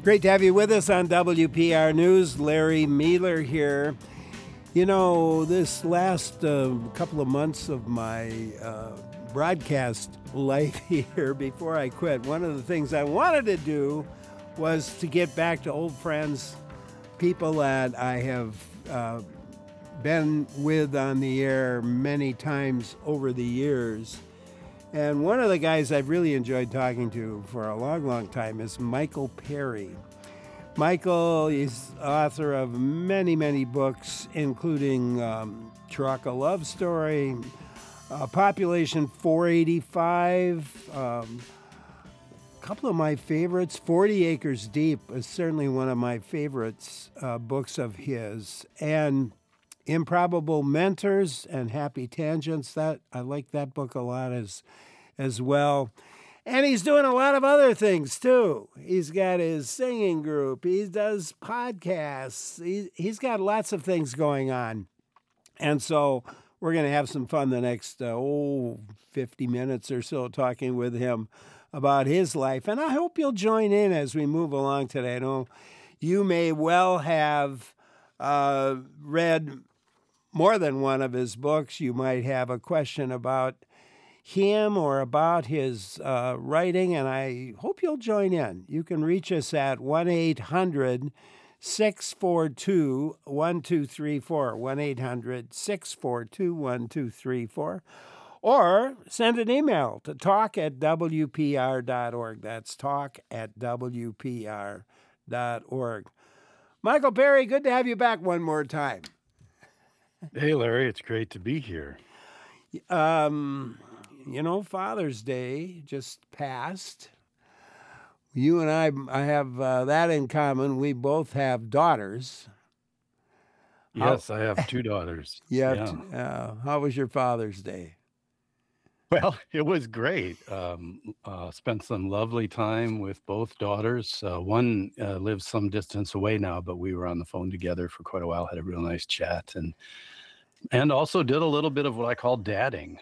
Great to have you with us on WPR News. Larry Mealer here. You know, this last couple of months of my broadcast life here before I quit, one of the things I wanted to do was to get back to old friends, people that I have been with on the air many times over the years. And one of the guys I've really enjoyed talking to for a long, long time is Michael Perry. Michael is author of many, many books, including Truck, a Love Story, Population 485, a couple of my favorites. 40 Acres Deep is certainly one of my favorites books of his. And Improbable Mentors and Happy Tangents. That I like that book a lot as well. And he's doing a lot of other things too. He's got his singing group. He does podcasts. He's got lots of things going on. And so we're going to have some fun the next 50 minutes or so talking with him about his life. And I hope you'll join in as we move along today. I know you may well have read more than one of his books. You might have a question about him or about his writing, and I hope you'll join in. You can reach us at 1-800-642-1234, 1-800-642-1234, or send an email to talk@wpr.org. That's talk@wpr.org. Michael Perry, good to have you back one more time. Hey, Larry, it's great to be here. You know, Father's Day just passed. You and I have that in common. We both have daughters. Yes, I have two daughters. How was your Father's Day? Well, it was great. Spent some lovely time with both daughters. One lives some distance away now, but we were on the phone together for quite a while, had a real nice chat, and also did a little bit of what I call dadding.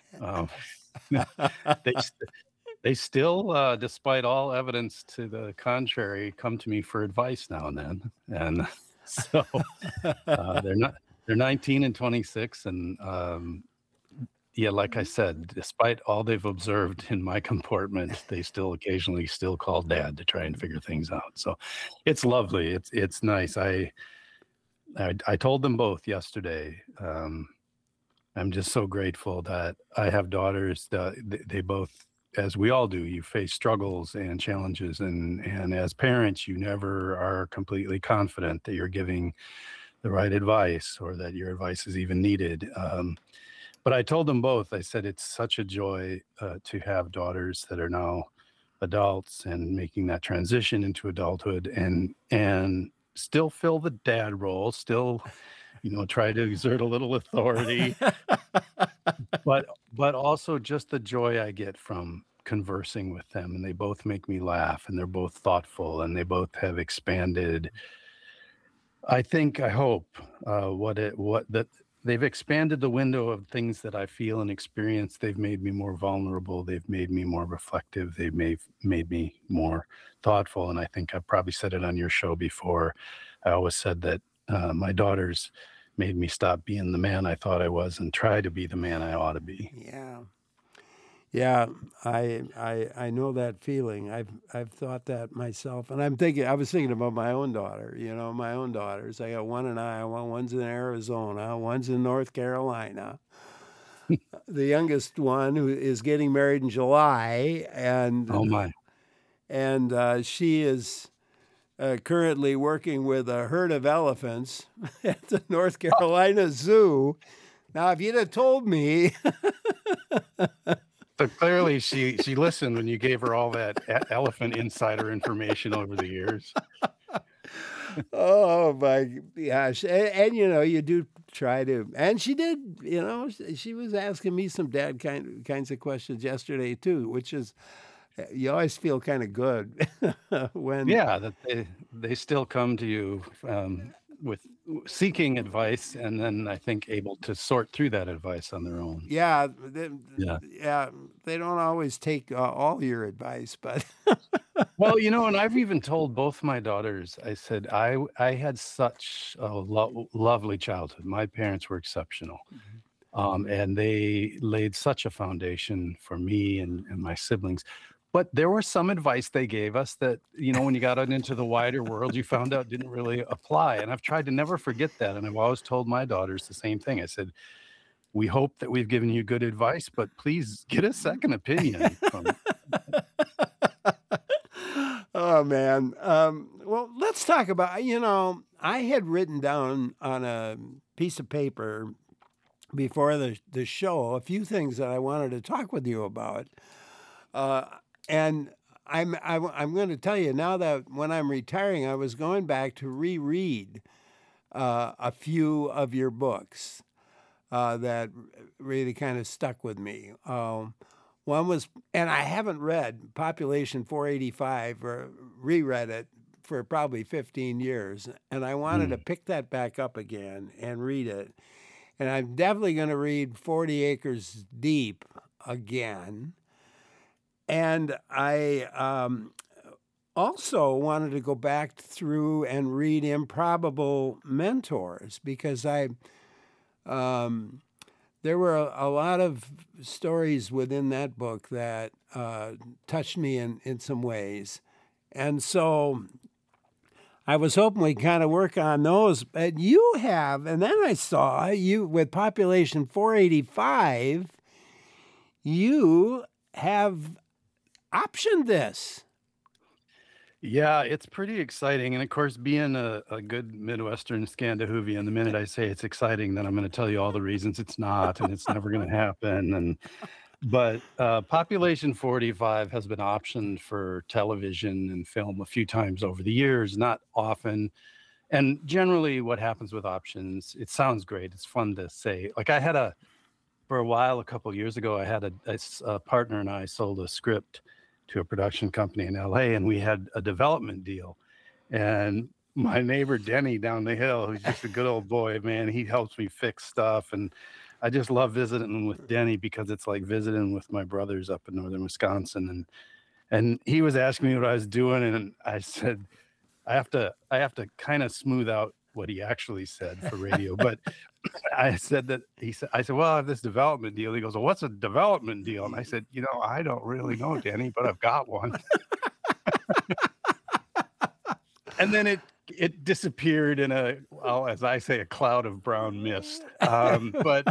They still, despite all evidence to the contrary, come to me for advice now and then. And so they're 19 and 26. And like I said, despite all they've observed in my comportment, they still occasionally call Dad to try and figure things out. So it's lovely. It's nice. I told them both yesterday. I'm just so grateful that I have daughters that they both, as we all do, you face struggles and challenges. And as parents, you never are completely confident that you're giving the right advice or that your advice is even needed. But I told them both, I said, it's such a joy to have daughters that are now adults and making that transition into adulthood and still fill the dad role, still try to exert a little authority, but also just the joy I get from conversing with them. And they both make me laugh, and they're both thoughtful, and they both have expanded. I hope that they've expanded the window of things that I feel and experience. They've made me more vulnerable. They've made me more reflective. They've made me more thoughtful. And I think I've probably said it on your show before. I always said that my daughters made me stop being the man I thought I was and try to be the man I ought to be. Yeah, I know that feeling. I've thought that myself, and I was thinking about my own daughter. My own daughters. I got one in Iowa, one's in Arizona, one's in North Carolina. The youngest one, who is getting married in July, and oh my, and she is currently working with a herd of elephants at the North Carolina Zoo. Now, if you'd have told me. So clearly she listened when you gave her all that elephant insider information over the years. Oh my gosh. And you do try to, and she did, she was asking me some dad kinds of questions yesterday too, which is, you always feel kind of good when. Yeah, that they still come to you with seeking advice, and then I think able to sort through that advice on their own. Yeah, they don't always take all your advice, but Well, and I've even told both my daughters, I said, I had such a lovely childhood. My parents were exceptional. And they laid such a foundation for me and my siblings. But there was some advice they gave us that, when you got out into the wider world, you found out didn't really apply. And I've tried to never forget that. And I've always told my daughters the same thing. I said, we hope that we've given you good advice, but please get a second opinion from. Oh, man. Well, let's talk about, I had written down on a piece of paper before the show a few things that I wanted to talk with you about. And I'm going to tell you now that when I'm retiring, I was going back to reread a few of your books that really kind of stuck with me. One was, and I haven't read Population 485 or reread it for probably 15 years. And I wanted to pick that back up again and read it. And I'm definitely going to read 40 Acres Deep again. And I also wanted to go back through and read Improbable Mentors because there were a lot of stories within that book that touched me in some ways. And so I was hoping we kind of work on those. But you have, and then I saw you with Population 485, you have optioned this. Yeah, it's pretty exciting. And of course, being a good Midwestern Scandahoovian, the minute I say it's exciting, then I'm going to tell you all the reasons it's not, and it's never going to happen. But Population 45 has been optioned for television and film a few times over the years, not often. And generally what happens with options, it sounds great. It's fun to say. Like for a while, a couple of years ago, I had a partner and I sold a script to a production company in LA, and we had a development deal. And my neighbor Denny down the hill, who's just a good old boy, man, he helps me fix stuff. And I just love visiting with Denny because it's like visiting with my brothers up in northern Wisconsin. And he was asking me what I was doing, and I said, I have to kind of smooth out what he actually said for radio. But I said, well, I have this development deal. He goes, well, what's a development deal? And I said, I don't really know, Danny, but I've got one. And then it disappeared in as I say, a cloud of brown mist. But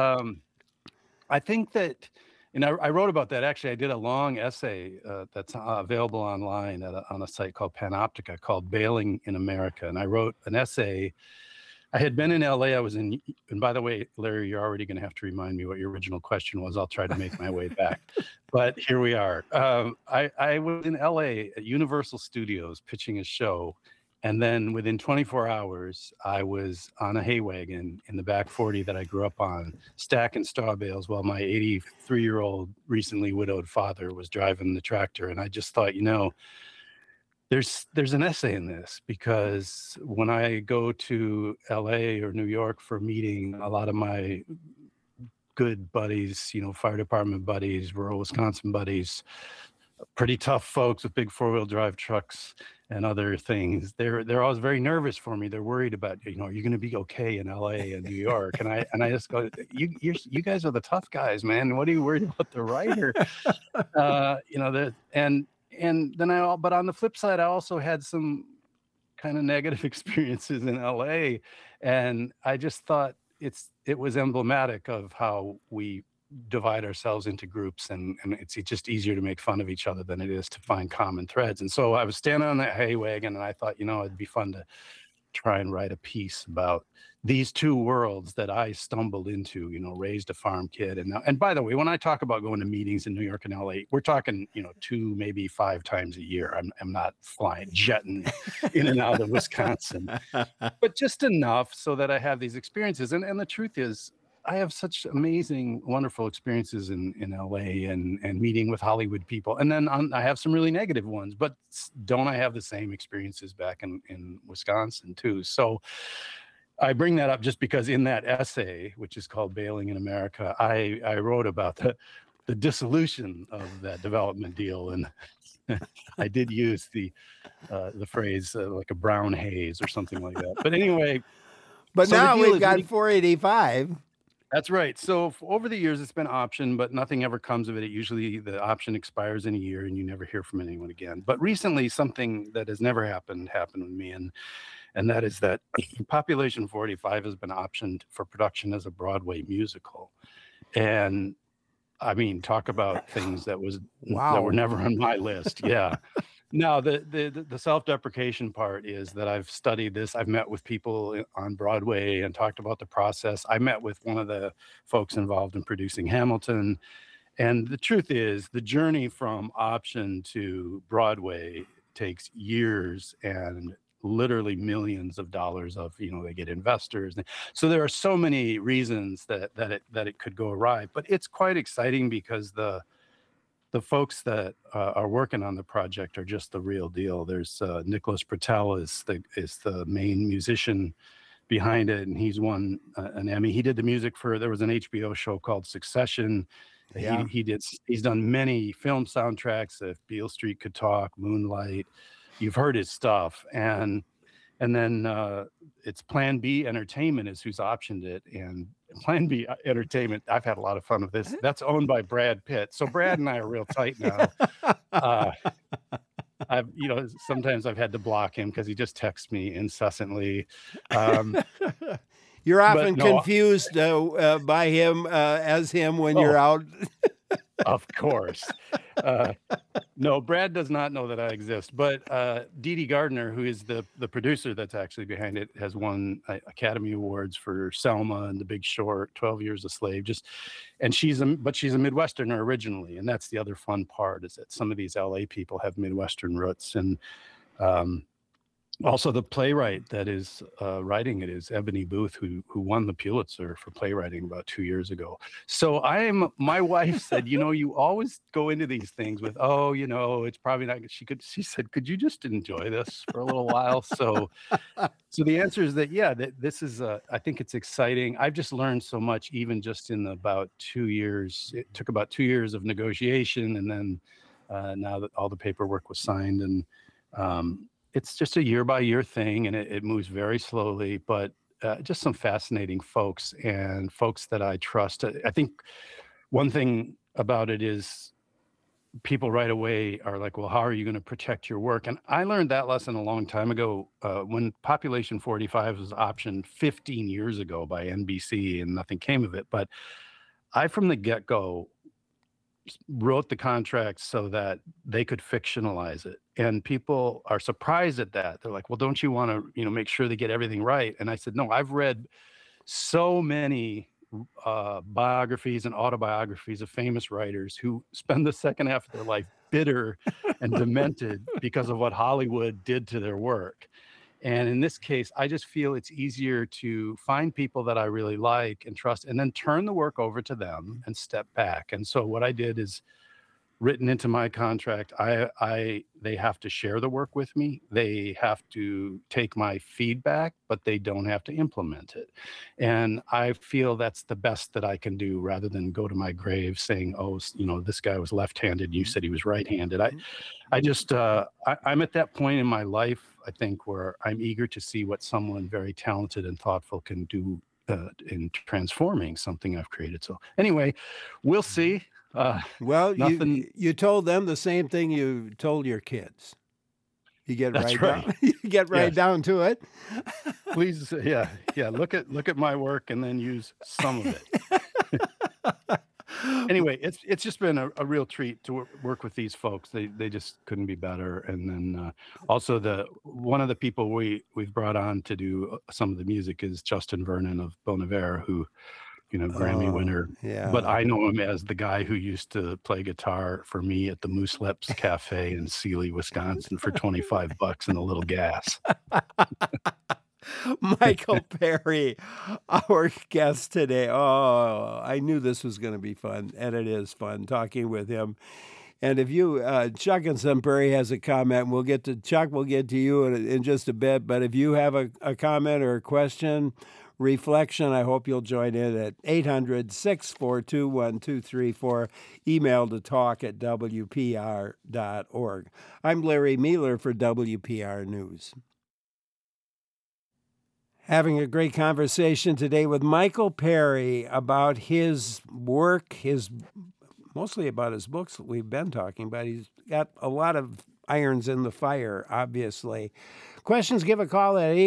I think that, and I wrote about that. Actually, I did a long essay that's available online on a site called Panoptica called Bailing in America. And I wrote an essay. I had been in LA. And by the way, Larry, you're already going to have to remind me what your original question was. I'll try to make my way back. But here we are. I was in LA at Universal Studios pitching a show. And then within 24 hours, I was on a hay wagon in the back 40 that I grew up on, stacking straw bales while my 83-year-old recently widowed father was driving the tractor. And I just thought, there's an essay in this, because when I go to LA or New York for a meeting, a lot of my good buddies, fire department buddies, rural Wisconsin buddies, pretty tough folks with big 4-wheel drive trucks and other things, they're always very nervous for me. They're worried about, are you going to be okay in LA and New York? And I just go, you guys are the tough guys, man. What are you worried about the writer? And then but on the flip side, I also had some kind of negative experiences in LA, and I just thought it was emblematic of how we divide ourselves into groups, and it's just easier to make fun of each other than it is to find common threads. And so I was standing on that hay wagon, and I thought, it'd be fun to try and write a piece about these two worlds that I stumbled into, raised a farm kid. And by the way, when I talk about going to meetings in New York and LA, we're talking, 2, maybe 5 times a year. I'm not jetting in and out of Wisconsin, but just enough so that I have these experiences. And the truth is, I have such amazing, wonderful experiences in LA and meeting with Hollywood people. And then I have some really negative ones, but don't I have the same experiences back in Wisconsin too? So I bring that up just because in that essay, which is called Bailing in America, I wrote about the dissolution of that development deal, and I did use the phrase like a brown haze or something like that. But anyway, But so the now deal we've is got 485. that's right. So over the years, it's been optioned, but nothing ever comes of it. Usually the option expires in a year and you never hear from anyone again. But recently, something that has never happened with me. And that is that Population 45 has been optioned for production as a Broadway musical. And I mean, talk about things that were Wow. never on my list. Yeah. Now, the self-deprecation part is that I've studied this. I've met with people on Broadway and talked about the process. I met with one of the folks involved in producing Hamilton. And the truth is, the journey from option to Broadway takes years and literally millions of dollars of, they get investors. So there are so many reasons that it could go awry. But it's quite exciting because the folks that are working on the project are just the real deal. There's Nicholas Britell is the main musician behind it, and he's won an Emmy. He did the music there was an HBO show called Succession. Yeah. He's done many film soundtracks. If Beale Street Could Talk, Moonlight, you've heard his stuff. And then it's Plan B Entertainment is who's optioned it. And Plan B Entertainment, I've had a lot of fun with this. That's owned by Brad Pitt. So Brad and I are real tight now. Sometimes I've had to block him because he just texts me incessantly. You're often confused by him as him when you're out. Of course. No, Brad does not know that I exist, but Dee Dee Gardner, who is the producer that's actually behind it, has won Academy Awards for Selma and The Big Short, 12 Years a Slave. And she's a Midwesterner originally, and that's the other fun part is that some of these LA people have Midwestern roots. And also the playwright that is writing it is Ebony Booth, who won the Pulitzer for playwriting about 2 years ago. So my wife said, you always go into these things with, it's probably not, she said, could you just enjoy this for a little while? So the answer is that, that this is, I think it's exciting. I've just learned so much, even just in about 2 years. It took about 2 years of negotiation. And then now that all the paperwork was signed, and it's just a year-by-year thing, and it moves very slowly, but just some fascinating folks and folks that I trust. I think one thing about it is people right away are like, well, how are you going to protect your work? And I learned that lesson a long time ago when Population 45 was optioned 15 years ago by NBC, and nothing came of it. But I, from the get-go, wrote the contract so that they could fictionalize it, and people are surprised at that. They're like, well, don't you want to make sure they get everything right? And I said, no, I've read so many biographies and autobiographies of famous writers who spend the second half of their life bitter and demented because of what Hollywood did to their work. And in this case, I just feel it's easier to find people that I really like and trust, and then turn the work over to them and step back. And so what I did is, written into my contract, they have to share the work with me. They have to take my feedback, but they don't have to implement it. And I feel that's the best that I can do, rather than go to my grave saying, oh, this guy was left-handed, you said he was right-handed. I'm at that point in my life, I think, where I'm eager to see what someone very talented and thoughtful can do in transforming something I've created. So anyway, we'll see. Well, you told them the same thing you told your kids. You get right down to it. Please, yeah. Look at my work and then use some of it. Anyway, it's just been a real treat to work with these folks. They just couldn't be better. And then also one of the people we've brought on to do some of the music is Justin Vernon of Bon Iver, who Grammy winner. Yeah. But I know him as the guy who used to play guitar for me at the Moose Lips Cafe in Sealy, Wisconsin for $25 and a little gas. Michael Perry, our guest today. Oh, I knew this was going to be fun, and it is fun talking with him. And if you, Chuck in Sunbury has a comment, we'll get to Chuck, we'll get to you in just a bit. But if you have a comment or a question, reflection. I hope you'll join in at 800-642-1234, email to talk@wpr.org. I'm Larry Mealer for WPR News. Having a great conversation today with Michael Perry about his work, mostly about his books that we've been talking about. He's got a lot of irons in the fire, obviously. Questions, give a call at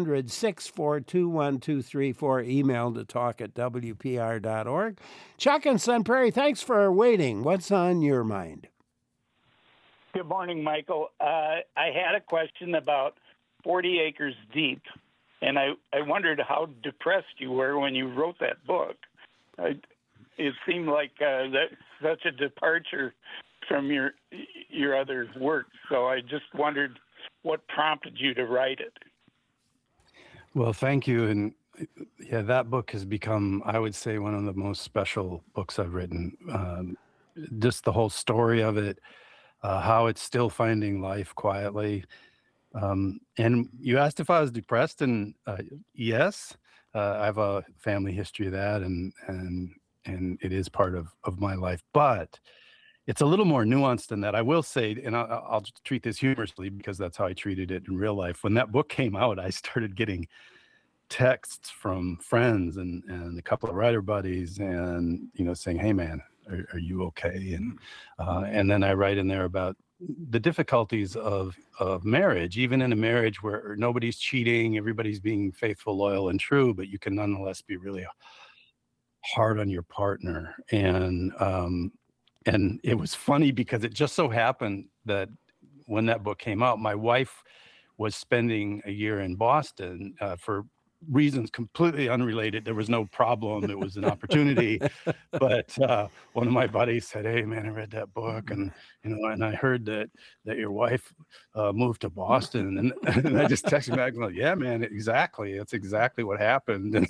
800-642-1234, email to talk@wpr.org. Chuck and Sun Prairie, thanks for waiting. What's on your mind? Good morning, Michael. I had a question about 40 Acres Deep. And I wondered how depressed you were when you wrote that book. It seemed like that's such a departure from your other work. So I just wondered what prompted you to write it. Well, thank you. And yeah, that book has become, I would say, one of the most special books I've written. Just the whole story of it, how it's still finding life quietly. And you asked if I was depressed, and yes, I have a family history of that, and it is part of my life. But it's a little more nuanced than that. I will say, and I'll just treat this humorously because that's how I treated it in real life. When that book came out, I started getting texts from friends and a couple of writer buddies, and saying, "Hey, man, are you okay?" And then I write in there about the difficulties of marriage, even in a marriage where nobody's cheating, everybody's being faithful, loyal, and true, but you can nonetheless be really hard on your partner. And it was funny because it just so happened that when that book came out, my wife was spending a year in Boston for reasons completely unrelated. There was no problem. It was an opportunity. But one of my buddies said, "Hey, man, I read that book, and and I heard that your wife moved to Boston." And I just texted back, "Well, yeah, man, exactly. That's exactly what happened."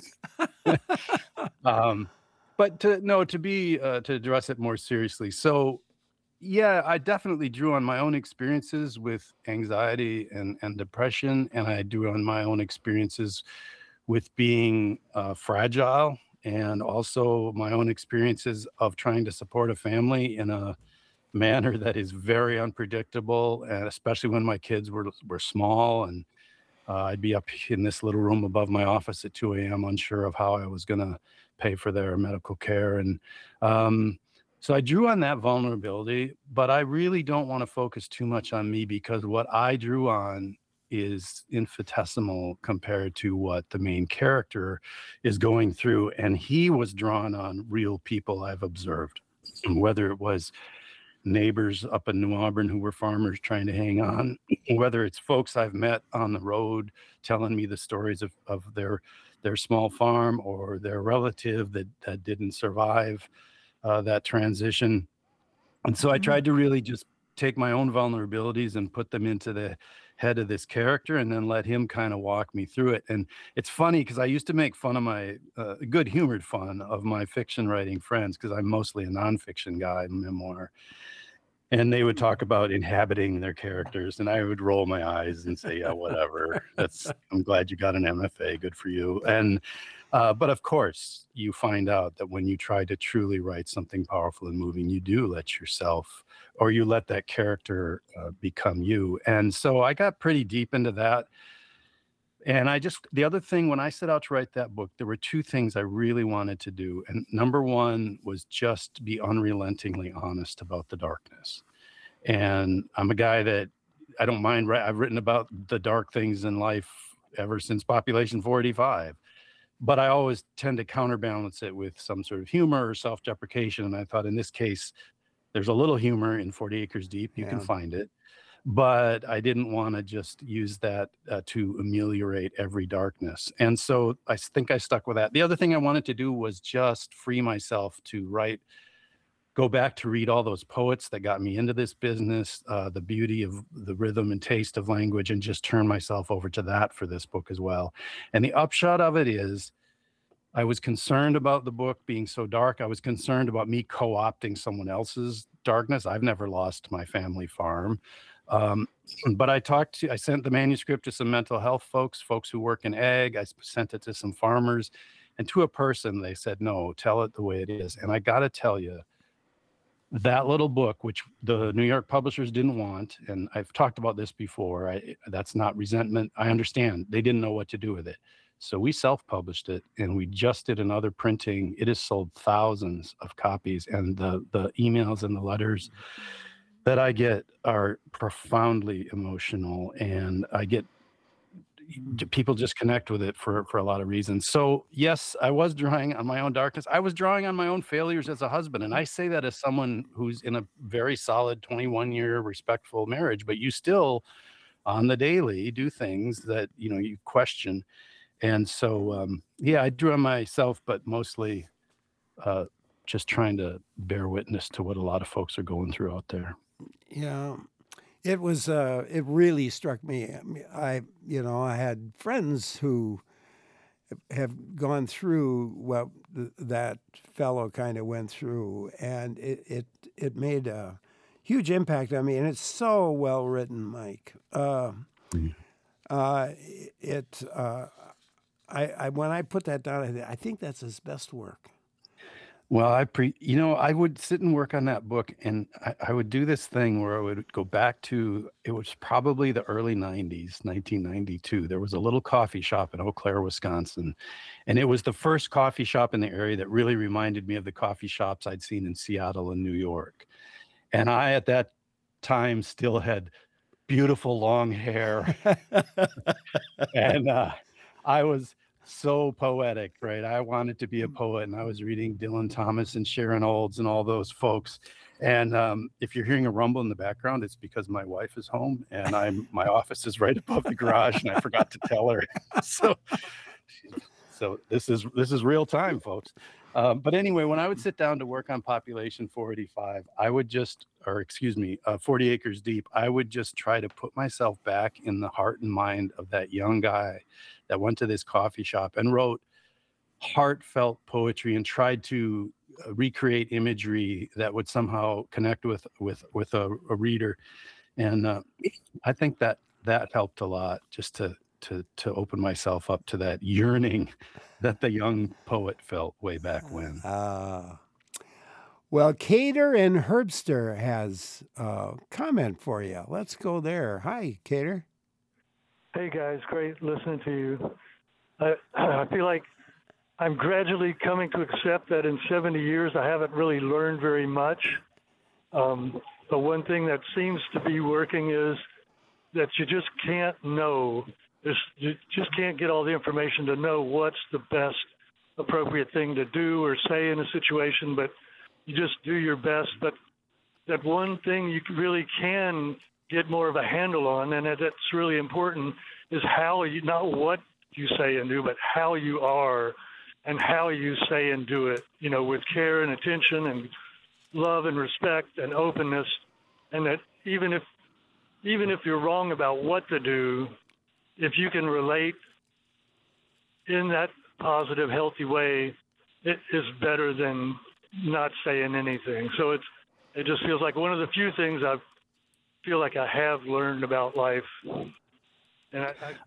But to address it more seriously. So yeah, I definitely drew on my own experiences with anxiety and depression, and I drew on my own experiences with being fragile, and also my own experiences of trying to support a family in a manner that is very unpredictable, and especially when my kids were small, and I'd be up in this little room above my office at 2 a.m. unsure of how I was going to pay for their medical care. And so I drew on that vulnerability, but I really don't want to focus too much on me, because what I drew on is infinitesimal compared to what the main character is going through. And he was drawn on real people I've observed, whether it was neighbors up in New Auburn who were farmers trying to hang on, whether it's folks I've met on the road telling me the stories of their small farm, or their relative that didn't survive that transition. And so I tried to really just take my own vulnerabilities and put them into the head of this character, and then let him kind of walk me through it. And it's funny because I used to make fun of my good humored fun of my fiction writing friends, because I'm mostly a nonfiction guy, memoir. And they would talk about inhabiting their characters, and I would roll my eyes and say, "Yeah, whatever. I'm glad you got an MFA. Good for you." And but of course, you find out that when you try to truly write something powerful and moving, you do let yourself, or you let that character become you. And so I got pretty deep into that. And the other thing, when I set out to write that book, there were two things I really wanted to do. And number one was just be unrelentingly honest about the darkness. And I'm a guy that I don't mind. I've written about the dark things in life ever since Population 485. But I always tend to counterbalance it with some sort of humor or self-deprecation. And I thought in this case, there's a little humor in 40 Acres Deep. You can find it. But I didn't want to just use that to ameliorate every darkness. And so I think I stuck with that. The other thing I wanted to do was just free myself to go back to read all those poets that got me into this business, the beauty of the rhythm and taste of language, and just turn myself over to that for this book as well. And the upshot of it is, I was concerned about the book being so dark. I was concerned about me co-opting someone else's darkness. I've never lost my family farm. Um, but I sent the manuscript to some mental health folks who work in ag. Sent it to some farmers, and to a person, they said, no, tell it the way it is. And I got to tell you, that little book, which the New York publishers didn't want, and I've talked about this before, that's not resentment. I understand they didn't know what to do with it. So we self-published it, and we just did another printing. It has sold thousands of copies, and the emails and the letters that I get are profoundly emotional, and I get people just connect with it for a lot of reasons. So yes, I was drawing on my own darkness. I was drawing on my own failures as a husband, and I say that as someone who's in a very solid 21-year respectful marriage, but you still on the daily do things that you question. And so yeah, I drew on myself, but mostly just trying to bear witness to what a lot of folks are going through out there. Yeah. It was. It really struck me. I had friends who have gone through what that fellow kind of went through, and it made a huge impact on me. And it's so well written, Mike. When I put that down, I think that's his best work. Well, I would sit and work on that book, and I would do this thing where I would go back to, it was probably the early 90s, 1992. There was a little coffee shop in Eau Claire, Wisconsin, and it was the first coffee shop in the area that really reminded me of the coffee shops I'd seen in Seattle and New York. And I, at that time, still had beautiful long hair. And I was so poetic, right? I wanted to be a poet, and I was reading Dylan Thomas and Sharon Olds and all those folks. And if you're hearing a rumble in the background, it's because my wife is home, and my office is right above the garage, and I forgot to tell her. So this is real time, folks. But anyway, when I would sit down to work on Population 485, 40 Acres Deep, I would just try to put myself back in the heart and mind of that young guy that went to this coffee shop and wrote heartfelt poetry and tried to recreate imagery that would somehow connect with a reader. And I think that helped a lot, just to open myself up to that yearning that the young poet felt way back when. Well, Cater in Herbster has a comment for you. Let's go there. Hi, Cater. Hey, guys. Great listening to you. I feel like I'm gradually coming to accept that in 70 years I haven't really learned very much. But one thing that seems to be working is that you just can't know. You just can't get all the information to know what's the best appropriate thing to do or say in a situation, but you just do your best. But that one thing you really can get more of a handle on, and that's really important, is how you, not what you say and do, but how you are and how you say and do it, with care and attention and love and respect and openness. And that even if you're wrong about what to do, if you can relate in that positive, healthy way, it is better than not saying anything. So it just feels like one of the few things I feel like I have learned about life. And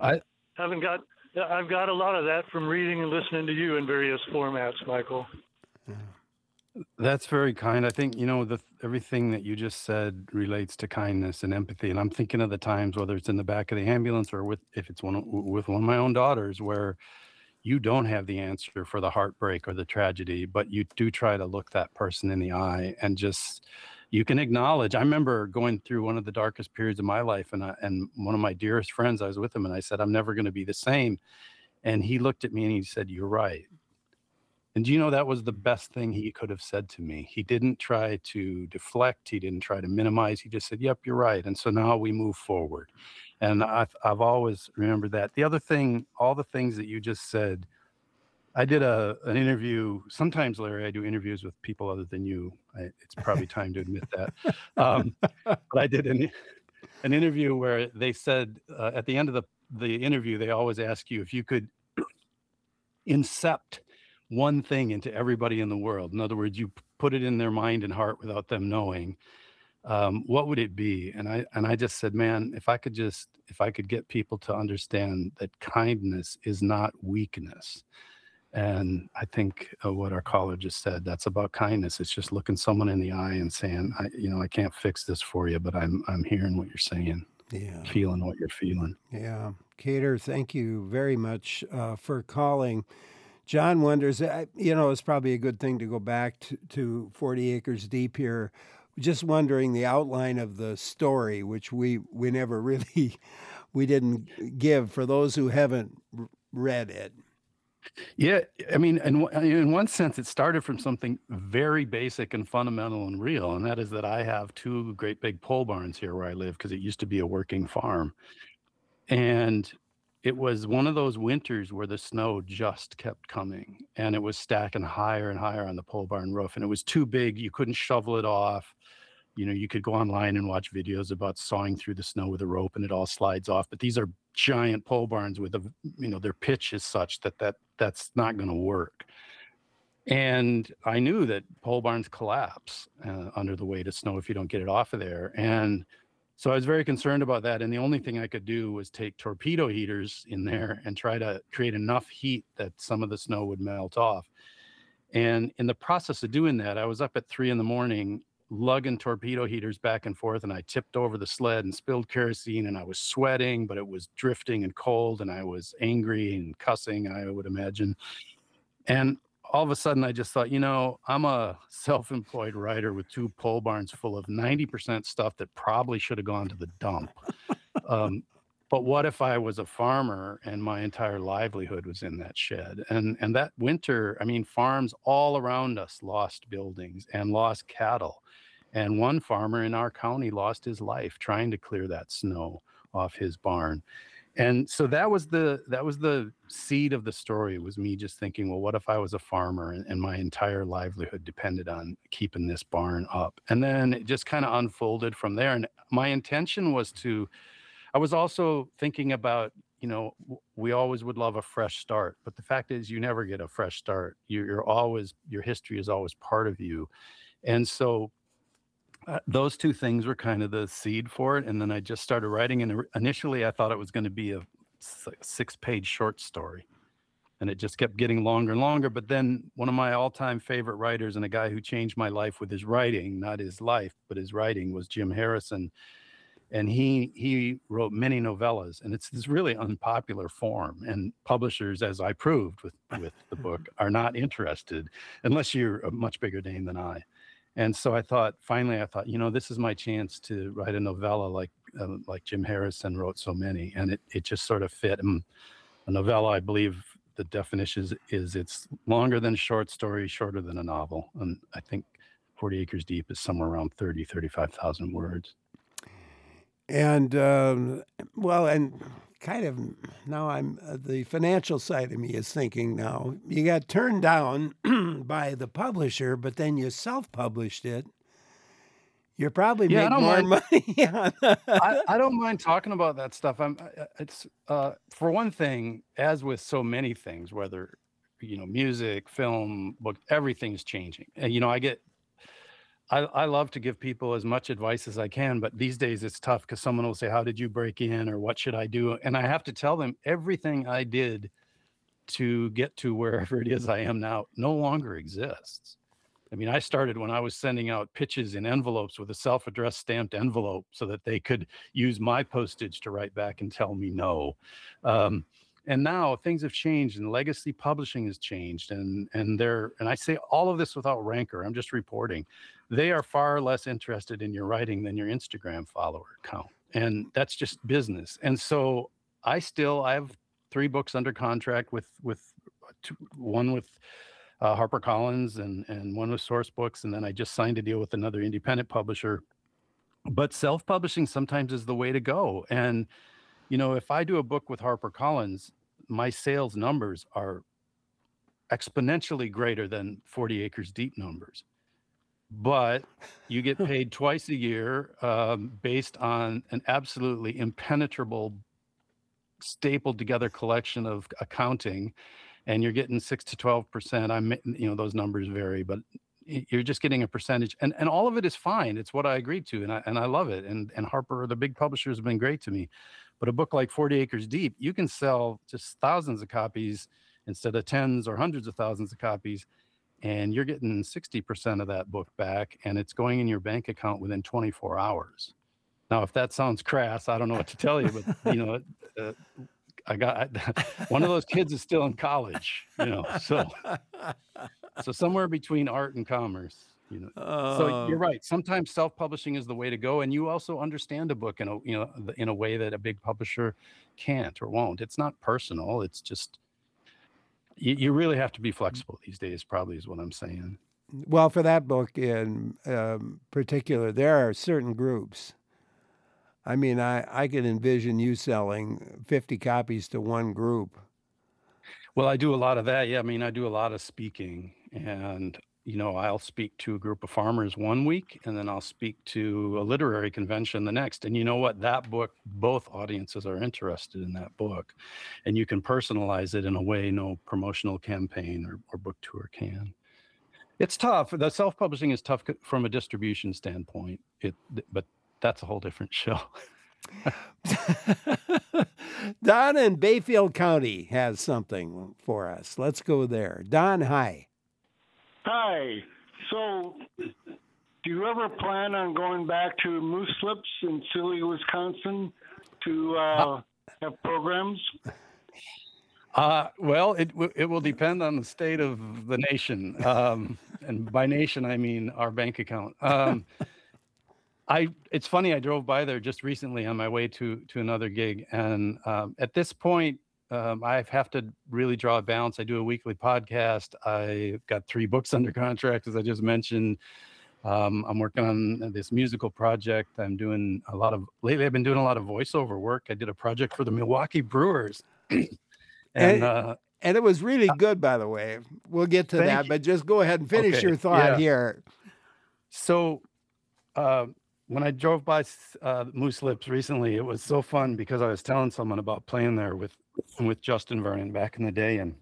I've got a lot of that from reading and listening to you in various formats, Michael. That's very kind. I think, everything that you just said relates to kindness and empathy. And I'm thinking of the times, whether it's in the back of the ambulance or if it's with one of my own daughters, where you don't have the answer for the heartbreak or the tragedy, but you do try to look that person in the eye and just, you can acknowledge. I remember going through one of the darkest periods of my life, and one of my dearest friends, I was with him, and I said, I'm never going to be the same. And he looked at me and he said, you're right. And that was the best thing he could have said to me. He didn't try to deflect. He didn't try to minimize. He just said, yep, you're right. And so now we move forward. And I've always remembered that. The other thing, all the things that you just said, I did an interview. Sometimes, Larry, I do interviews with people other than you. It's probably time to admit that. But I did an interview where they said at the end of the interview, they always ask you if you could incept one thing into everybody in the world. In other words, you put it in their mind and heart without them knowing. what would it be? And I just said, man, if I could get people to understand that kindness is not weakness. And I think what our caller just said, that's about kindness. It's just looking someone in the eye and saying, I can't fix this for you, but I'm hearing what you're saying, Yeah. feeling what you're feeling. Yeah. Cater, thank you very much for calling. John wonders, it's probably a good thing to go back to 40 Acres Deep here. Just wondering the outline of the story, which we never really, we didn't give for those who haven't read it. Yeah, I mean, in one sense, it started from something very basic and fundamental and real, and that is that I have two great big pole barns here where I live because it used to be a working farm. And it was one of those winters where the snow just kept coming and it was stacking higher and higher on the pole barn roof. And it was too big. You couldn't shovel it off. You could go online and watch videos about sawing through the snow with a rope and it all slides off. But these are giant pole barns with their pitch is such that's not going to work. And I knew that pole barns collapse under the weight of snow if you don't get it off of there. And so I was very concerned about that. And the only thing I could do was take torpedo heaters in there and try to create enough heat that some of the snow would melt off. And in the process of doing that, I was up at 3 a.m. lugging torpedo heaters back and forth, and I tipped over the sled and spilled kerosene, and I was sweating, but it was drifting and cold, and I was angry and cussing, I would imagine. And all of a sudden I just thought, I'm a self-employed writer with 2 pole barns full of 90% stuff that probably should have gone to the dump. But what if I was a farmer and my entire livelihood was in that shed? And that winter, farms all around us lost buildings and lost cattle. And one farmer in our county lost his life trying to clear that snow off his barn. And so that was the seed of the story, was me just thinking, well, what if I was a farmer and my entire livelihood depended on keeping this barn up? And then it just kind of unfolded from there. And my intention was I was also thinking about, we always would love a fresh start, but the fact is you never get a fresh start. Your history is always part of you. And so those two things were kind of the seed for it. And then I just started writing. And initially I thought it was going to be a 6-page short story. And it just kept getting longer and longer. But then one of my all-time favorite writers and a guy who changed my life with his writing, not his life, but his writing, was Jim Harrison. And he wrote many novellas, and it's this really unpopular form. And publishers, as I proved with the book, are not interested unless you're a much bigger name than I. And so finally I thought, this is my chance to write a novella like Jim Harrison wrote so many. And it just sort of fit. And a novella, I believe the definition is it's longer than a short story, shorter than a novel. And I think 40 Acres Deep is somewhere around 35,000 words. And and kind of now the financial side of me is thinking now, you got turned down by the publisher, but then you self-published it. You're probably making more money on I don't mind talking about that stuff. It's for one thing, as with so many things, whether music, film, book, everything's changing. And I love to give people as much advice as I can, but these days it's tough because someone will say, how did you break in, or what should I do? And I have to tell them everything I did to get to wherever it is I am now no longer exists. I started when I was sending out pitches in envelopes with a self-addressed stamped envelope so that they could use my postage to write back and tell me no. And now things have changed, and legacy publishing has changed, and I say all of this without rancor. I'm just reporting. They are far less interested in your writing than your Instagram follower count, and that's just business. And so I have 3 books under contract with one with HarperCollins and one with Source Books, and then I just signed a deal with another independent publisher. But self-publishing sometimes is the way to go. And if I do a book with HarperCollins, my sales numbers are exponentially greater than 40 Acres Deep numbers. But you get paid twice a year based on an absolutely impenetrable, stapled together collection of accounting, and you're getting 6 to 12%. Those numbers vary, but you're just getting a percentage, and all of it is fine. It's what I agreed to, and I love it. And Harper, the big publishers, have been great to me. But a book like 40 Acres Deep, you can sell just thousands of copies instead of tens or hundreds of thousands of copies, and you're getting 60% of that book back, and it's going in your bank account within 24 hours. Now, if that sounds crass, I don't know what to tell you, but I got one of those kids is still in college, so somewhere between art and commerce, So you're right. Sometimes self-publishing is the way to go, and you also understand a book in a way that a big publisher can't or won't. It's not personal. It's just you really have to be flexible these days. Probably is what I'm saying. Well, for that book in particular, there are certain groups. I mean, I can envision you selling 50 copies to one group. Well, I do a lot of that. Yeah, I mean, I do a lot of speaking, and I'll speak to a group of farmers one week, and then I'll speak to a literary convention the next. And you know what? That book, both audiences are interested in that book, and you can personalize it in a way no promotional campaign or book tour can. It's tough. The self-publishing is tough from a distribution standpoint. But that's a whole different show. Don in Bayfield County has something for us. Let's go there. Don, hi. Hi. So, do you ever plan on going back to Moose Lips in Silly, Wisconsin to have programs? Well, it will depend on the state of the nation. And by nation, I mean our bank account. It's funny, I drove by there just recently on my way to another gig. And at this point, I have to really draw a balance. I do a weekly podcast. I've got 3 books under contract, as I just mentioned. I'm working on this musical project. Lately I've been doing a lot of voiceover work. I did a project for the Milwaukee Brewers. And it was really good, by the way. We'll get to that, but just go ahead and finish your thought here. So, when I drove by Moose Lips recently, it was so fun because I was telling someone about playing there with Justin Vernon back in the day, and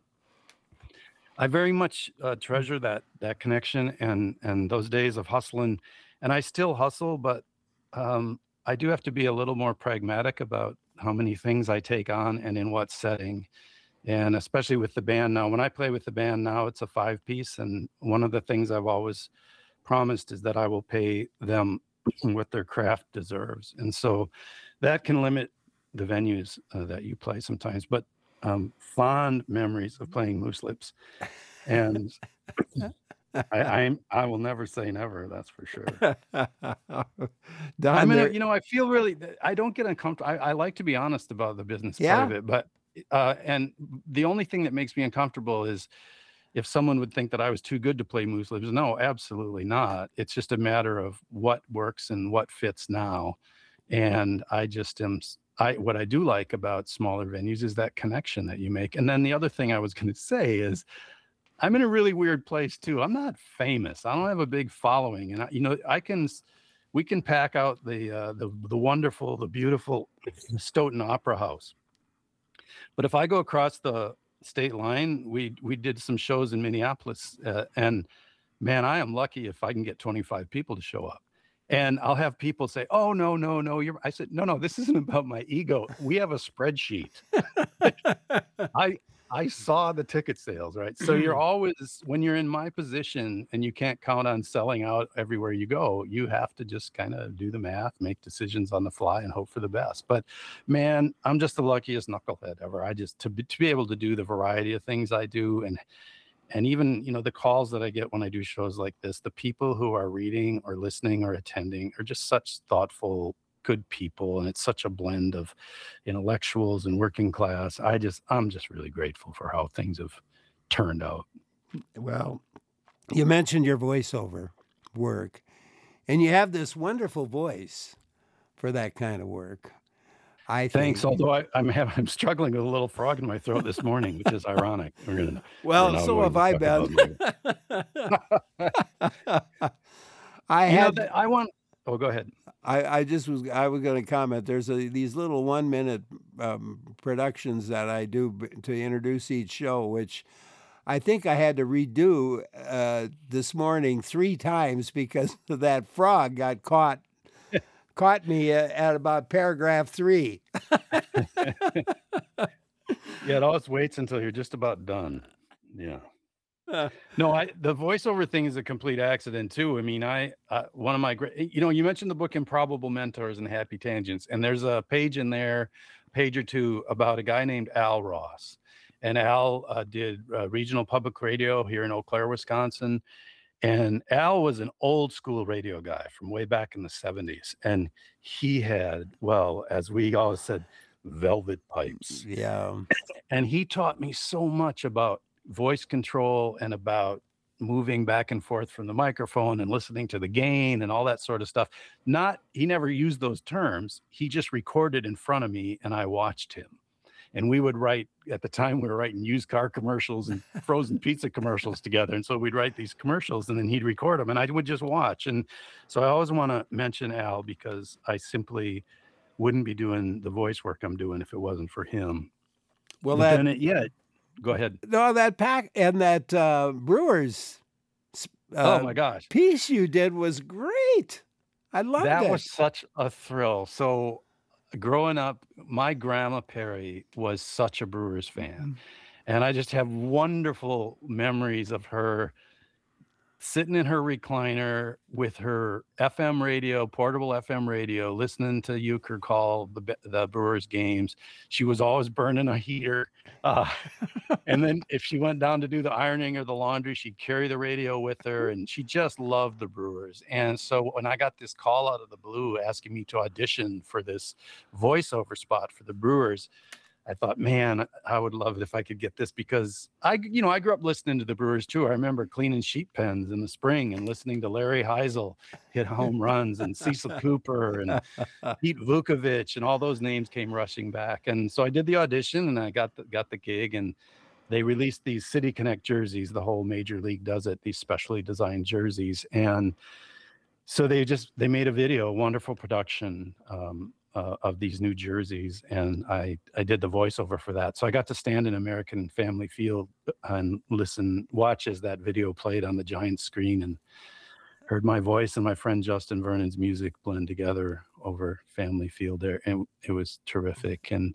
I very much treasure that connection and those days of hustling. And I still hustle, but I do have to be a little more pragmatic about how many things I take on and in what setting. And especially with the band now, when I play with the band now, it's a 5-piece, and one of the things I've always promised is that I will pay them what their craft deserves. And so that can limit the venues that you play sometimes, but fond memories of playing Moose Lips. And I will never say never, that's for sure. Don, I feel really, I don't get uncomfortable. I like to be honest about the business part of it, but and the only thing that makes me uncomfortable is if someone would think that I was too good to play Moose Lips. No, absolutely not. It's just a matter of what works and what fits now. And I just what I do like about smaller venues is that connection that you make. And then the other thing I was going to say is I'm in a really weird place too. I'm not famous. I don't have a big following. And we can pack out the wonderful, the beautiful Stoughton Opera House. But if I go across the state line, we did some shows in Minneapolis, and man, I am lucky if I can get 25 people to show up. And I'll have people say, "Oh, no, I said, no, this isn't about my ego. We have a spreadsheet." I saw the ticket sales, right? So you're always, when you're in my position and you can't count on selling out everywhere you go, you have to just kind of do the math, make decisions on the fly, and hope for the best. But man, I'm just the luckiest knucklehead ever. I just to be able to do the variety of things I do, and even the calls that I get when I do shows like this, the people who are reading or listening or attending are just such thoughtful, good people, and it's such a blend of intellectuals and working class. I'm just really grateful for how things have turned out. Well, you mentioned your voiceover work, and you have this wonderful voice for that kind of work. Thanks. Although I'm struggling with a little frog in my throat this morning, which is ironic. So have I been. Oh, go ahead. I was going to comment. There's these little 1-minute productions that I do to introduce each show, which I think I had to redo this morning 3 times because that frog got caught me at about paragraph 3. Yeah, it always waits until you're just about done. Yeah. No, the voiceover thing is a complete accident too. I mean, one of my great, you mentioned the book Improbable Mentors and Happy Tangents, and there's a page in there, page or two, about a guy named Al Ross. And Al did regional public radio here in Eau Claire, Wisconsin. And Al was an old school radio guy from way back in the 70s. And he had, well, as we always said, velvet pipes. Yeah. And he taught me so much about voice control and about moving back and forth from the microphone and listening to the gain and all that sort of stuff. He never used those terms. He just recorded in front of me and I watched him. And we would write, at the time we were writing used car commercials and frozen pizza commercials together. And so we'd write these commercials and then he'd record them and I would just watch. And so I always want to mention Al because I simply wouldn't be doing the voice work I'm doing if it wasn't for him. Well, go ahead. No, that pack and that Brewers oh my gosh, piece you did was great. I loved it. That was such a thrill. So growing up, my grandma Perry was such a Brewers fan. And I just have wonderful memories of her sitting in her recliner with her FM radio, portable FM radio, listening to Euchre call the Brewers games. She was always burning a heater. And then if she went down to do the ironing or the laundry, she'd carry the radio with her, and she just loved the Brewers. And so when I got this call out of the blue asking me to audition for this voiceover spot for the Brewers, I thought, man, I would love it if I could get this because I grew up listening to the Brewers too. I remember cleaning sheep pens in the spring and listening to Larry Heisel hit home runs and Cecil Cooper and Pete Vukovich and all those names came rushing back. And so I did the audition and I got the gig, and they released these City Connect jerseys. The whole major league does it, these specially designed jerseys. And so they made a video, a wonderful production, of these new jerseys, and I did the voiceover for that. So I got to stand in American Family Field and watch as that video played on the giant screen, and heard my voice and my friend Justin Vernon's music blend together over Family Field there, and it was terrific. And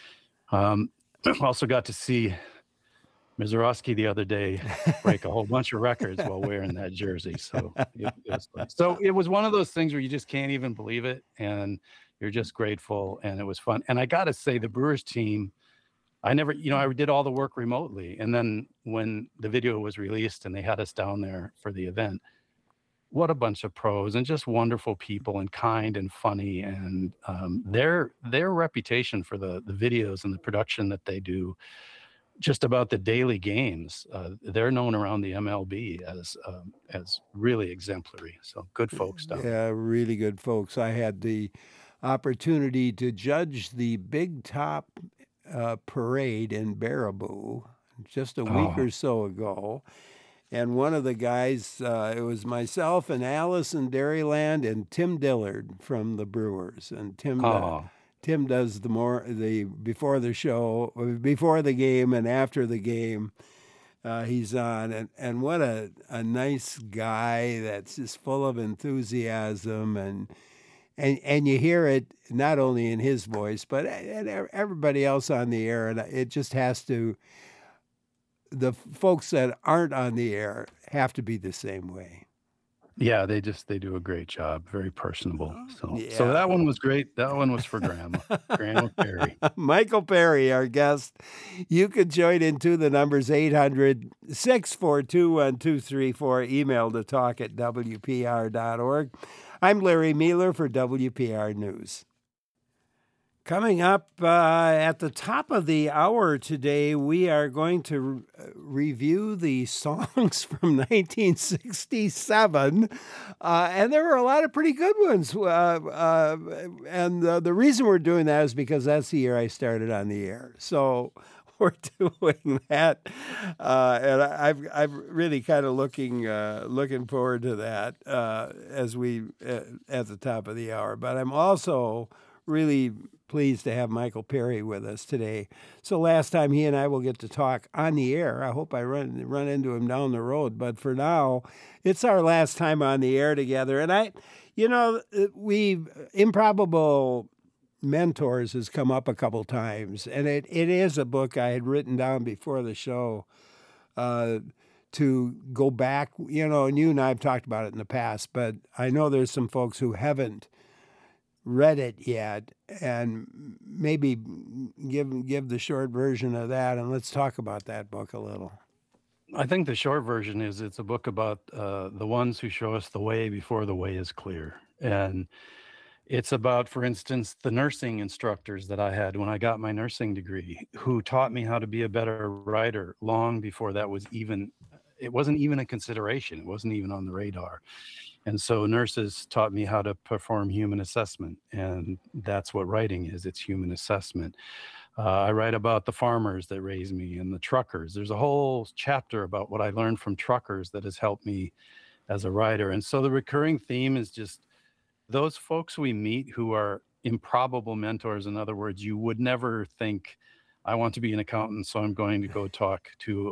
also got to see Mazeroski the other day break a whole bunch of records while wearing that jersey. So it was fun. So it was one of those things where you just can't even believe it, and you're just grateful, and it was fun. And I got to say, the Brewers team, I did all the work remotely. And then when the video was released and they had us down there for the event, what a bunch of pros and just wonderful people and kind and funny. And their reputation for the videos and the production that they do just about the daily games, they're known around the MLB as really exemplary. So good folks down there. Yeah, really good folks. I had the opportunity to judge the Big Top parade in Baraboo just a week or so ago. And one of the guys, it was myself and Alice in Dairyland and Tim Dillard from the Brewers. And Tim does the before the show, before the game and after the game. He's on, and what a nice guy that's just full of enthusiasm, and you hear it not only in his voice, but everybody else on the air. And it just has to, the folks that aren't on the air have to be the same way. Yeah, they do a great job. Very personable. So that one was great. That one was for Grandma Perry. Michael Perry, our guest. You could join in too. The number's 800-642-1234. Email to talk@wpr.org. I'm Larry Mealer for WPR News. Coming up at the top of the hour today, we are going to review the songs from 1967, and there were a lot of pretty good ones. And the reason we're doing that is because that's the year I started on the air. So we're doing that, and I'm really kind of looking forward to that as we at the top of the hour. But I'm also really pleased to have Michael Perry with us today. So last time he and I will get to talk on the air. I hope I run into him down the road. But for now, it's our last time on the air together. And Improbable Mentors has come up a couple times. And it is a book I had written down before the show to go back, and you and I have talked about it in the past, but I know there's some folks who haven't read it yet, and maybe give the short version of that, and let's talk about that book a little. I think the short version is it's a book about the ones who show us the way before the way is clear. And it's about, for instance, the nursing instructors that I had when I got my nursing degree, who taught me how to be a better writer long before that was it wasn't even a consideration. It wasn't even on the radar. And so nurses taught me how to perform human assessment. And that's what writing is. It's human assessment. I write about the farmers that raised me and the truckers. There's a whole chapter about what I learned from truckers that has helped me as a writer. And so the recurring theme is just those folks we meet who are improbable mentors. In other words, you would never think, I want to be an accountant, so I'm going to go talk to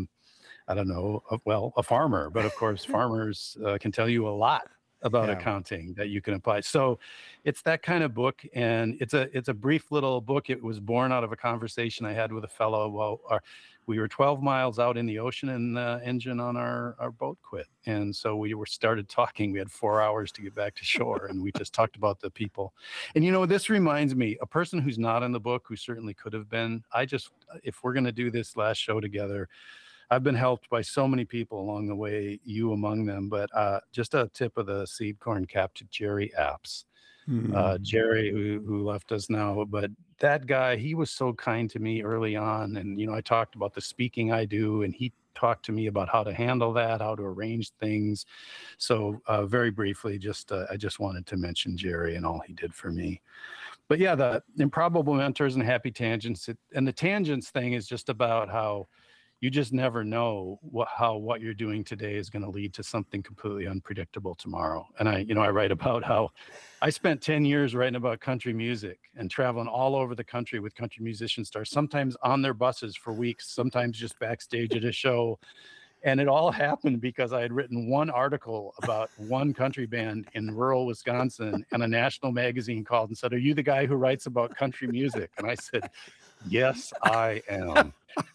a farmer. But of course, farmers can tell you a lot about accounting that you can apply. So it's that kind of book, and it's a brief little book. It was born out of a conversation I had with a fellow while we were 12 miles out in the ocean, and the engine on our boat quit. And so we started talking. We had 4 hours to get back to shore, and we just talked about the people. And this reminds me, a person who's not in the book, who certainly could have been, if we're going to do this last show together, I've been helped by so many people along the way, you among them, but just a tip of the seed corn cap to Jerry Apps. Jerry, who left us now, but that guy, he was so kind to me early on. And, I talked about the speaking I do, and he talked to me about how to handle that, how to arrange things. So very briefly, I just wanted to mention Jerry and all he did for me. But yeah, the Improbable Mentors and Happy Tangents. And the tangents thing is just about how you just never know what you're doing today is going to lead to something completely unpredictable tomorrow. And I write about how I spent 10 years writing about country music and traveling all over the country with country musician stars, sometimes on their buses for weeks, sometimes just backstage at a show. And it all happened because I had written one article about one country band in rural Wisconsin, and a national magazine called and said, "Are you the guy who writes about country music?" And I said, "Yes, I am."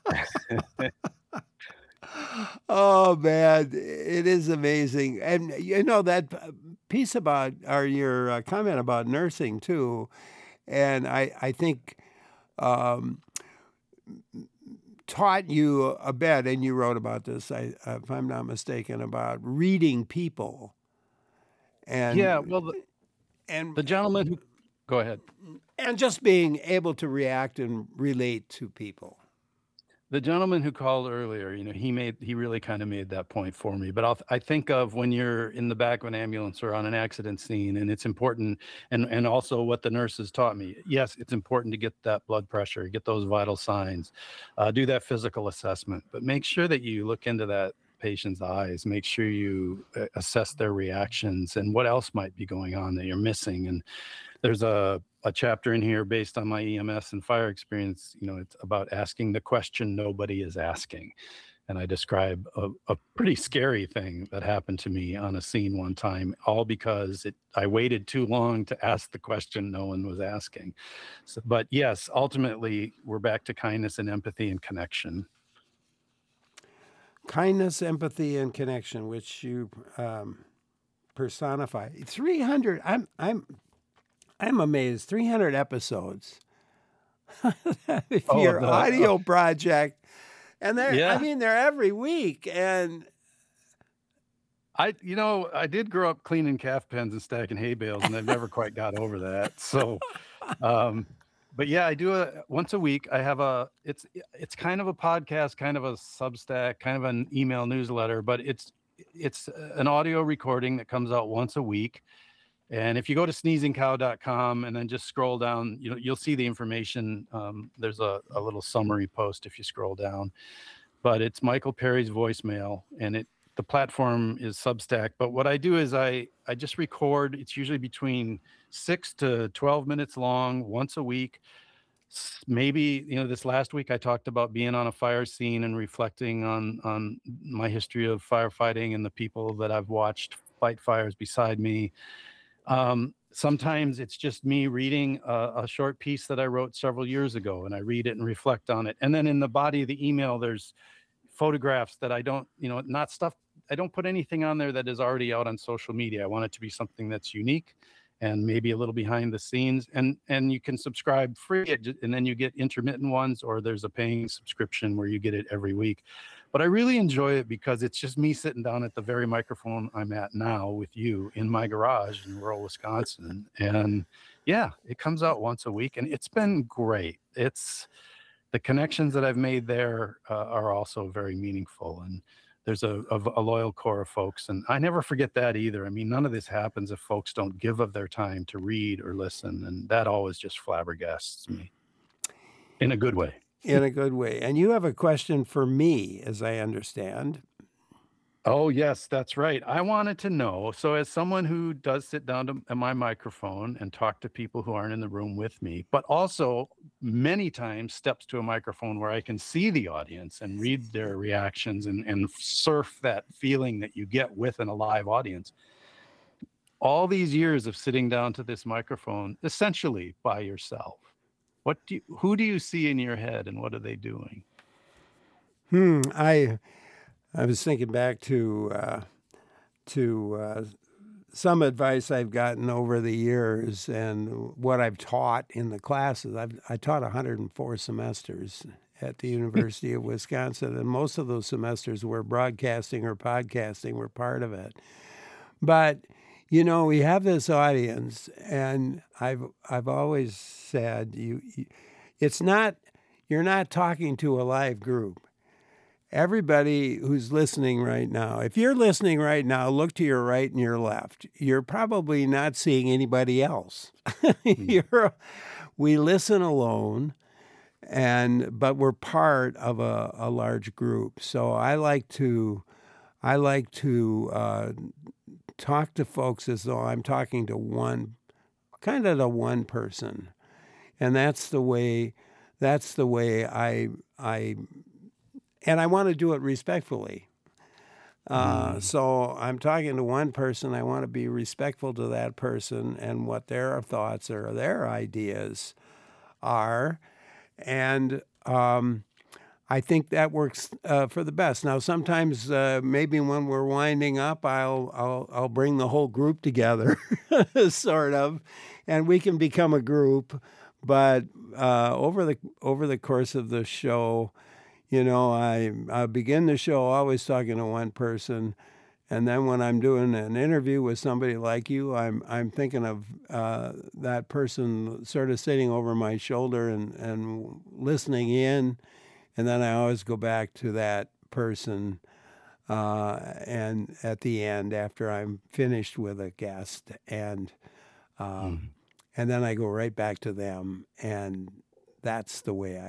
Oh man, it is amazing. And that piece about, or your comment about nursing too, and I think taught you a bit, and you wrote about this, if I'm not mistaken, about reading people. And yeah, well, the gentleman who, go ahead. And just being able to react and relate to people. The gentleman who called earlier, he really kind of made that point for me. But I think of when you're in the back of an ambulance or on an accident scene, and it's important, and also what the nurses taught me. Yes, it's important to get that blood pressure, get those vital signs, do that physical assessment, but make sure that you look into that patient's eyes, make sure you assess their reactions and what else might be going on that you're missing. And there's a chapter in here based on my EMS and fire experience. It's about asking the question nobody is asking. And I describe a pretty scary thing that happened to me on a scene one time, all because I waited too long to ask the question no one was asking. But yes, ultimately, we're back to kindness and empathy and connection. Kindness, empathy, and connection, which you personify. 300. I'm amazed. 300 episodes. Your audio project, and they're every week. And I did grow up cleaning calf pens and stacking hay bales, and I've never quite got over that. So, but yeah, I do it once a week. I have it's kind of a podcast, kind of a Substack, kind of an email newsletter, but it's an audio recording that comes out once a week. And if you go to sneezingcow.com and then just scroll down, you'll see the information. There's a little summary post if you scroll down. But it's Michael Perry's voicemail, and the platform is Substack. But what I do is I just record. It's usually between 6 to 12 minutes long once a week. Maybe, this last week I talked about being on a fire scene and reflecting on my history of firefighting and the people that I've watched fight fires beside me. Sometimes it's just me reading a short piece that I wrote several years ago, and I read it and reflect on it. And then in the body of the email, there's photographs that I don't, not stuff. I don't put anything on there that is already out on social media. I want it to be something that's unique and maybe a little behind the scenes. And you can subscribe free, and then you get intermittent ones, or there's a paying subscription where you get it every week. But I really enjoy it because it's just me sitting down at the very microphone I'm at now with you in my garage in rural Wisconsin. And yeah, it comes out once a week, and it's been great. It's the connections that I've made there are also very meaningful. And there's a loyal core of folks. And I never forget that either. I mean, none of this happens if folks don't give of their time to read or listen. And that always just flabbergasts me in a good way. In a good way. And you have a question for me, as I understand. Oh, yes, that's right. I wanted to know. So as someone who does sit down to my microphone and talk to people who aren't in the room with me, but also many times steps to a microphone where I can see the audience and read their reactions and surf that feeling that you get with a live audience. All these years of sitting down to this microphone, essentially by yourself, who do you see in your head, and what are they doing? I was thinking back to some advice I've gotten over the years and what I've taught in the classes. I taught 104 semesters at the University of Wisconsin, and most of those semesters were broadcasting or podcasting were part of it. But we have this audience, and I've always said you're not talking to a live group. Everybody who's listening right now, if you're listening right now, look to your right and your left. You're probably not seeing anybody else. We listen alone, but we're part of a large group. So I like to talk to folks as though I'm talking to one person, and that's the way and I want to do it respectfully. So I'm talking to one person. I want to be respectful to that person and what their thoughts or their ideas are. And I think that works for the best. Now, sometimes maybe when we're winding up, I'll bring the whole group together, sort of, and we can become a group. But over the course of the show, I begin the show always talking to one person, and then when I'm doing an interview with somebody like you, I'm thinking of that person sort of sitting over my shoulder and listening in, and then I always go back to that person, and at the end after I'm finished with a guest, and then I go right back to them, and that's the way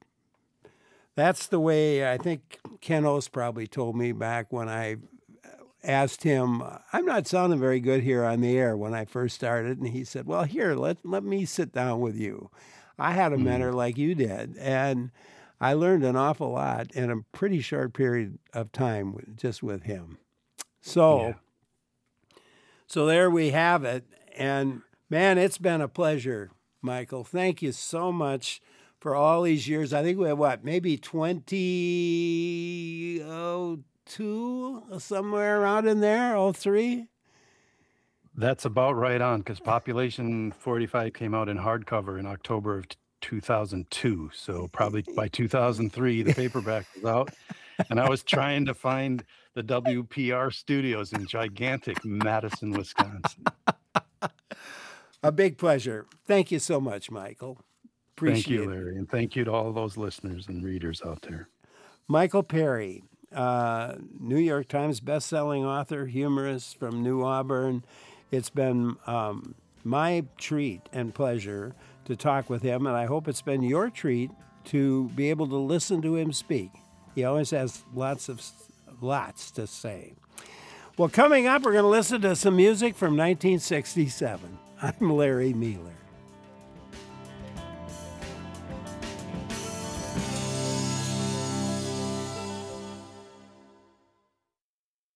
I think Ken Ost probably told me back when I asked him, I'm not sounding very good here on the air when I first started. And he said, well, here, let me sit down with you. I had a mentor like you did. And I learned an awful lot in a pretty short period of time just with him. So there we have it. And man, it's been a pleasure, Michael. Thank you so much for all these years. I think we have maybe 2002, somewhere around in there, 03? That's about right on, because Population 45 came out in hardcover in October of 2002. So probably by 2003, the paperback was out. And I was trying to find the WPR studios in gigantic Madison, Wisconsin. A big pleasure. Thank you so much, Michael. Thank you, Larry, and thank you to all those listeners and readers out there. Michael Perry, New York Times bestselling author, humorist from New Auburn. It's been my treat and pleasure to talk with him, and I hope it's been your treat to be able to listen to him speak. He always has lots of Lots to say. Well, coming up, we're going to listen to some music from 1967. I'm Larry Mealer.